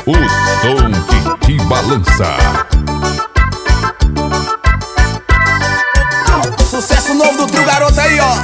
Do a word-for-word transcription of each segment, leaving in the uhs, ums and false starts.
O som que te balança. Sucesso novo do Trio Garoto aí, ó.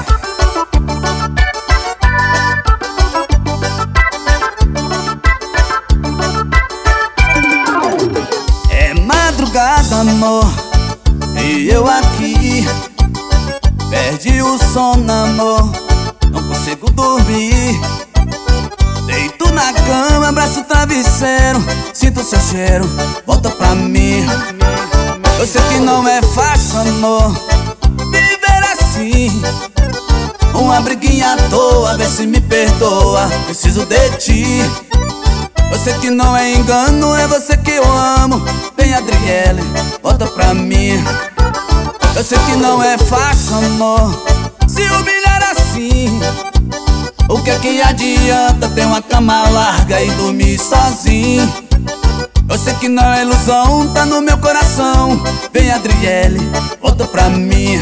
É madrugada, amor, e eu aqui perdi o sono, amor, não consigo dormir. Deito na cama, abraço o travesseiro, sinto seu cheiro, volta pra mim. Eu sei que não é fácil, amor, viver assim. Uma briguinha à toa, vê se me perdoa, preciso de ti. Eu sei que não é engano, é você que eu amo. Vem, Adriele, volta pra mim. Eu sei que não é fácil, amor, se humilhar assim. O que é que adianta ter uma cama larga e dormir sozinho? Eu sei que não é ilusão, tá no meu coração. Vem, Adriele, volta pra mim.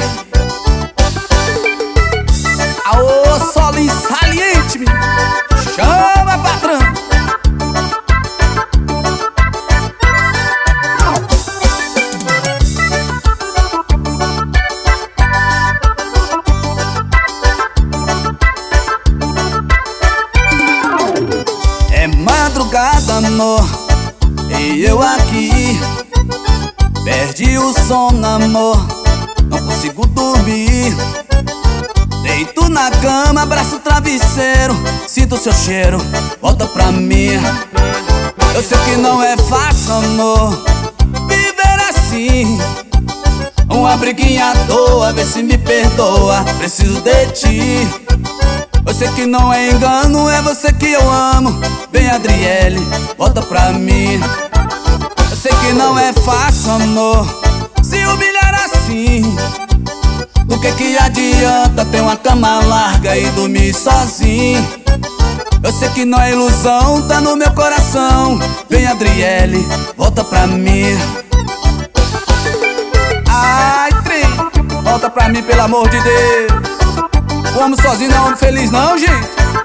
Aô, solo saliente, me chama, patrão. É madrugada, amor, e eu aqui perdi o sono, amor, não consigo dormir. Deito na cama, abraço o travesseiro, sinto seu cheiro, volta pra mim. Eu sei que não é fácil, amor, viver assim. Uma briguinha à toa, vê se me perdoa, preciso de ti. Eu sei que não é engano, é você que eu amo. Vem, Adriele, volta pra mim. Eu sei que não é fácil, amor, se humilhar assim. O que que adianta ter uma cama larga e dormir sozinho? Eu sei que não é ilusão, tá no meu coração. Vem, Adriele, volta pra mim. Ai, trem, volta pra mim, pelo amor de Deus. O homem sozinho não é homem feliz não, gente.